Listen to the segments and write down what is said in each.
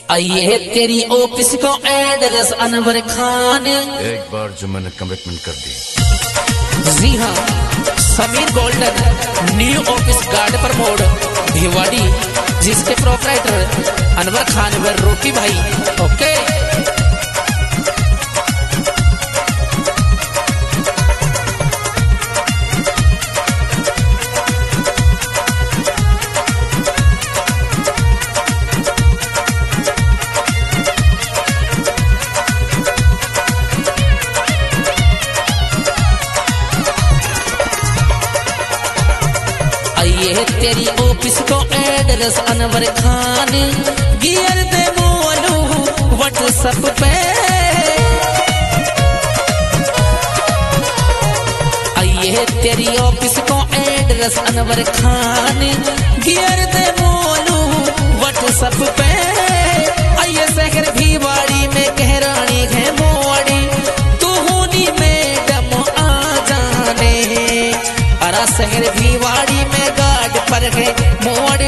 आइए तेरी ऑफिस को एड्रेस अनवर खान। एक बार जो मैंने कमिटमेंट कर दी। जी हाँ, Sameer golden new office guard पर मोड़ भिवाड़ी, जिसके प्रोपराइटर अनवर खान व रोकी भाई। ओके ये तेरी ऑफिस को एड्रेस अनवर खान, गियर दे मोलू व्हाट्सएप पे। ये तेरी ऑफिस को एड्रेस अनवर खान, गियर दे मोलू व्हाट्सएप पे। आइए शहर भिवाड़ी में कहरानी है मोड़ी, तू होनी मैडम आ जाने। अरा शहर भिवाड़ी में पर है मोड़,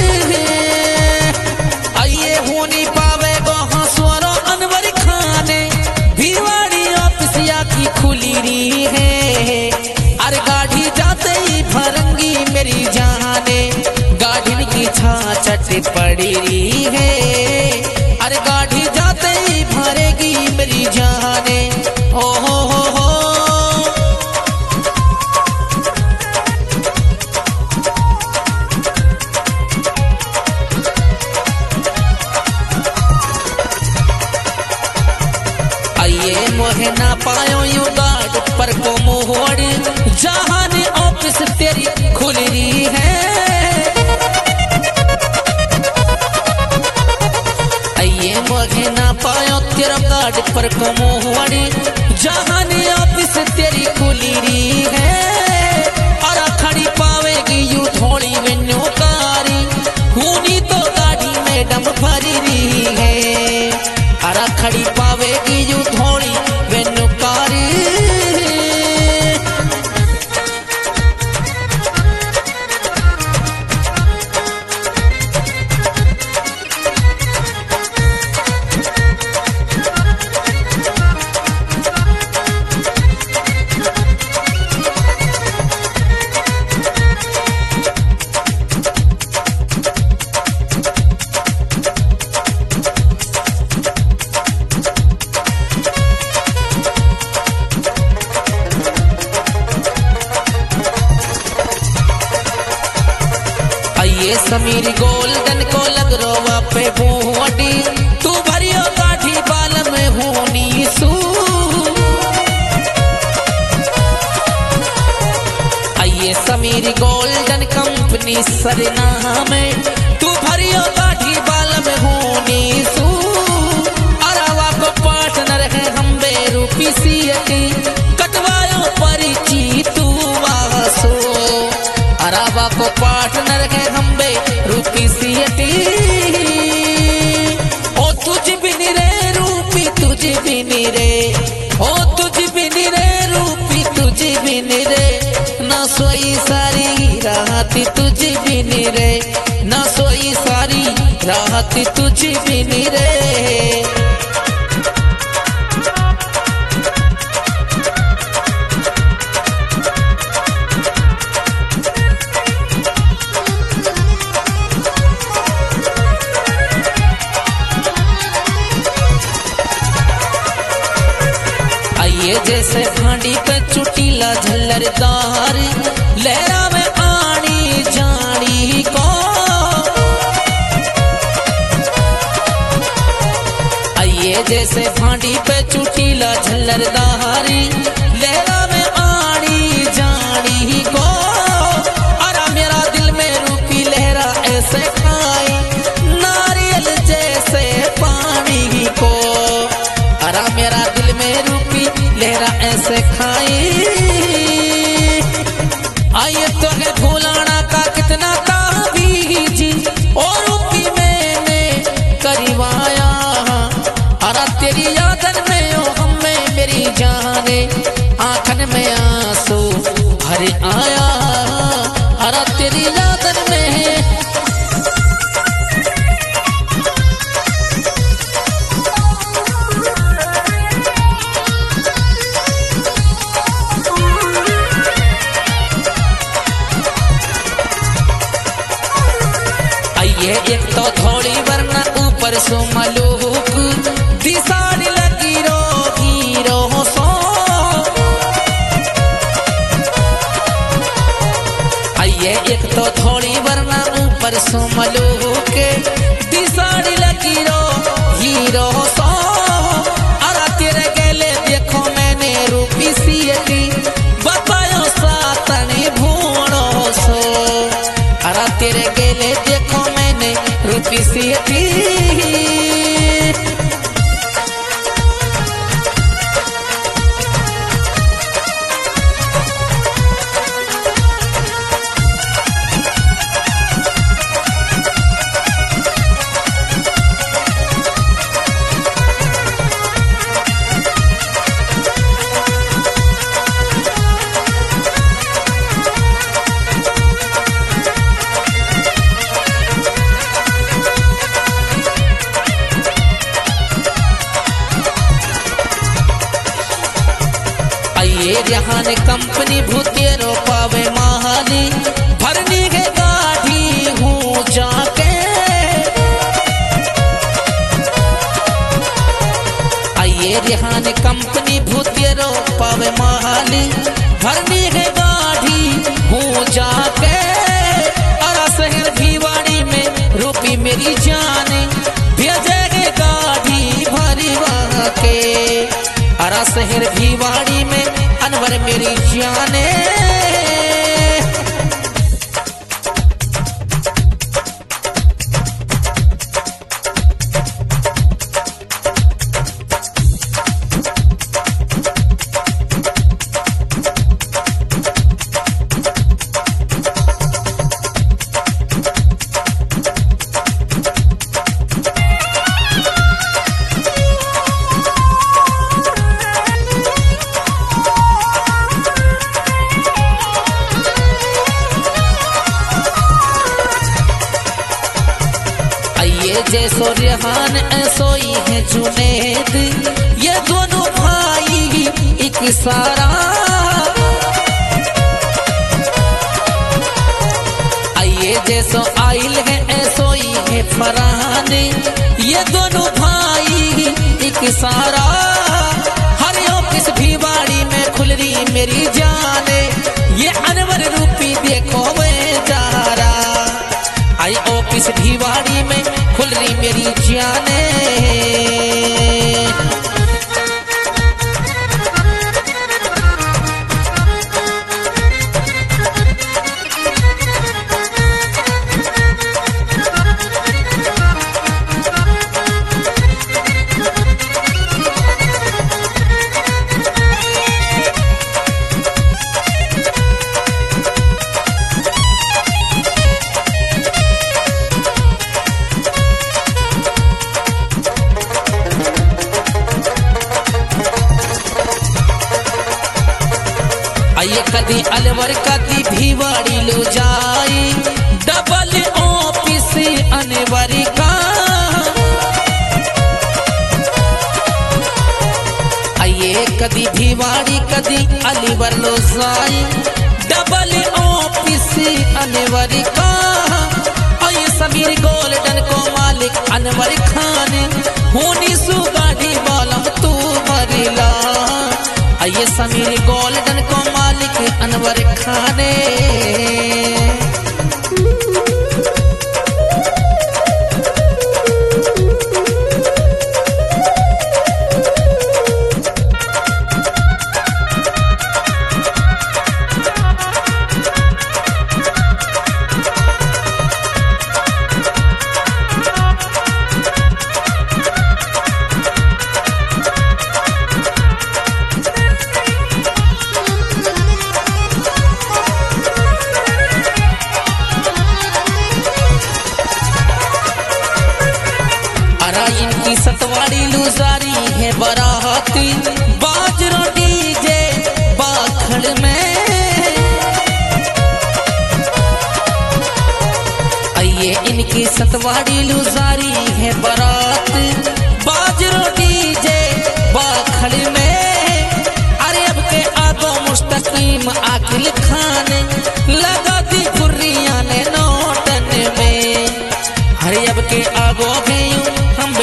आइए होनी पावे गो स्वरो अनवर खाने। भिवाड़ी ऑफिस की खुली रही है, अरे गाड़ी जाते ही भरंगी मेरी जाने। गाड़ी की छाछट पड़ी रही है, अरे गाड़ी जाते ही भरेगी मेरी जाने। ओ हो मोहे ना पायो यू गार्ड पर को मोड़, जहां ने ऑफिस तेरी खुल रही है। आइए मोहे ना पायो तेरा गार्ड पर को मोड़, जहां ने ऑफिस तेरी खुल रही है। और खड़ी पावेगी यू थोड़ी वेन्यू कारी, हुनी तो गाड़ी मैडम भरी रही है। अरा खड़ी पावेगी यू थोड़ी वेनुकारी। ये समीर गोल्डन को लग रोवा पे बूढ़ी, तू भरियो काठी बाल में होनी सू। आइए समीर गोल्डन कंपनी सरना में, तू भरियो काठी बाल में होनी सू। अरावा को पार्टनर है हम बेरूपी सीएटी, कटवायो परिची तू वासो। अरावा को पार्टनर है हम रूपी सीएटी। ओ तुझ बिन रे रूपी तुझ बिन रे, ओ तुझ बिन रे रूपी तुझ बिन रे। ना सोई सारी रात तुझ बिन रे, ना सोई सारी रात तुझ बिन रे। ये जैसे भांडी पे चुटीला झल्लरदार, लहरा में आनी जानी को। आइए जैसे भांडी पे चुटीला झल्लरदार, लहरा में आनी जानी को। अरा मेरा दिल में रूपी लहरा ऐसे खाई, नारियल जैसे पानी को। अरा मेरा दिल में रूपी लहरा ऐसे खाई। आइए तो है भूलाना का कितना ताबीज, और रूपी मैंने करवाया। अरा तेरी यादन में ओ हमें मेरी जाने। सो मलूक दिसाड़ी लगी रो हीरो सो आइए एक तो थोड़ी वरना ऊपर सो मलूक दिसाड़ी लगी रो हीरो सो अरा तेरे गेले देखो मैंने रूपी सीटी बतायो सातनी भूणो सो अरा तेरे गेले देखो मैंने रूपी सीटी ये जहान कंपनी भूतेरो पावे महानी भरनी के गाड़ी हूँ जाके आइए जहान कंपनी भूतेरो पावे महानी भरनी के गाड़ी हूँ जाके अरा शहर भिवाड़ी में रूपी मेरी जाने भेजेगे गाड़ी भरी वहाँ के अरा शहर भिवाड़ी में अनवर मेरी जाने जैसो रेहान ऐसो ही है जुनेद ये दोनों भाई एक सारा आइए जैसो आइल है ऐसो ही है फरहान ये दोनों भाई एक सारा हर ऑफिस भिवाड़ी में खुल रही मेरी जाने ये अनवर रूपी देखो मैं जा रहा आई ऑफिस भिवाड़ी में खुल रही मेरी जाने आइए कदी अलवर कदी भिवाड़ी लो जाई डबल ऑफिस अनवरी का आइए कदी भिवाड़ी कदी अलवर लो जाई डबल ऑफिस अनवरी का आइए समीर गोल्डन को मालिक अनवर खान होनी सु गाड़ी बालम तू मरिला आइए समीर गोल्डन को मालिक अनवर खाने सतवाड़ी लुजारी है बराती बाजरो डीजे बाखड़ में आइए इनकी सतवाड़ी लुजारी है बारात बाजरो डीजे बाखड़ में अरे अब के आगो मुस्तकीम आकिल खान लगा दी गुर्रिया ने नोटन में अरे अब के आगो गई हम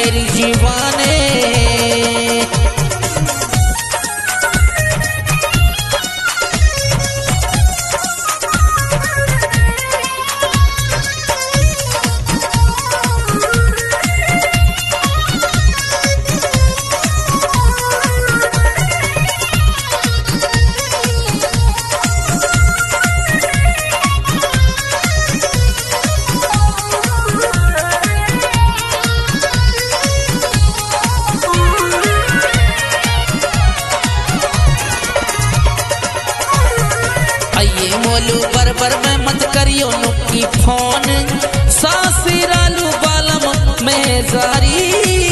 करियो नुक्की फोन सासिरालू बालम में जारी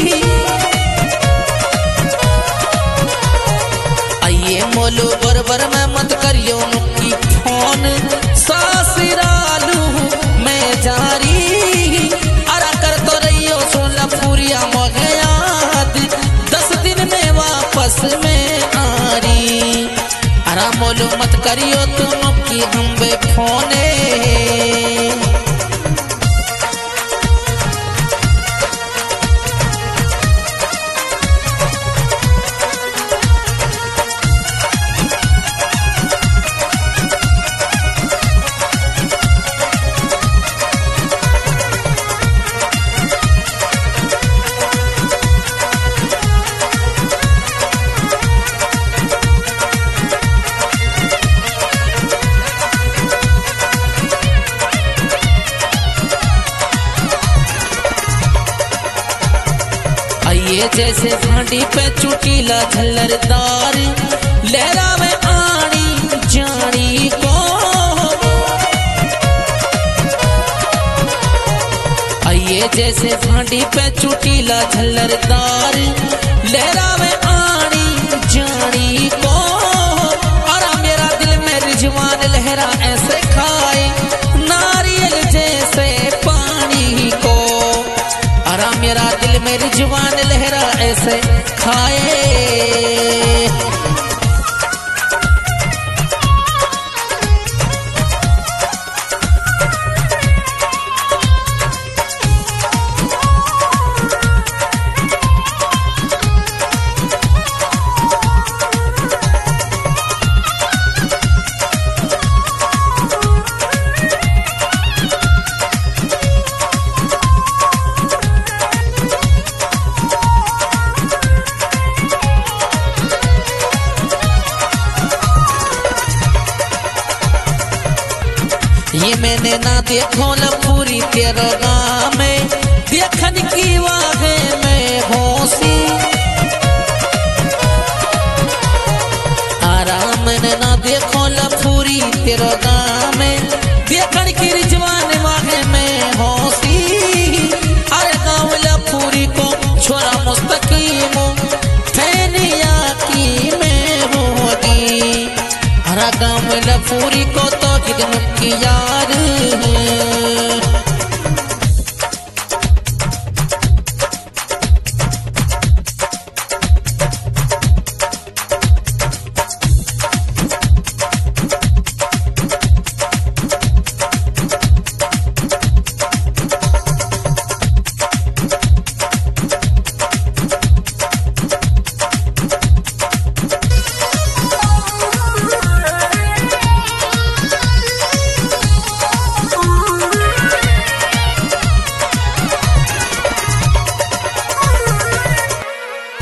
आइए मोलू बरबर में मत करियो नुक्की फोन सासिरालू में जारी अरा कर तो रहियो सोला पूरिया मगयाद 10 दिन में वापस में आरी अरा मोलू मत करियो तुम की हम बे फोने ये जैसे भांडी पे चुटीला झल्लरदार लहरा में आनी जानी को ये जैसे भांडी पे चुटीला झल्लरदार लहरा में आनी जानी को और मेरा दिल में रिजवान लहरा ऐसे खाए नारियल जैसे पानी को और मेरा दिल में रिजवान लहरा ऐसे खाए ये मैंने ना देखो न पूरी तेरा नाम में देखन की वाहे में होसी आराम ने ना देखो न पूरी तेरा नाम में देखन की रिजवान वाहे में होसी अरे गाँव लपूरी को छोरा मुस्तकीम फैनिया की में होगी अरे गाँव लपूरी को तो कितन की यार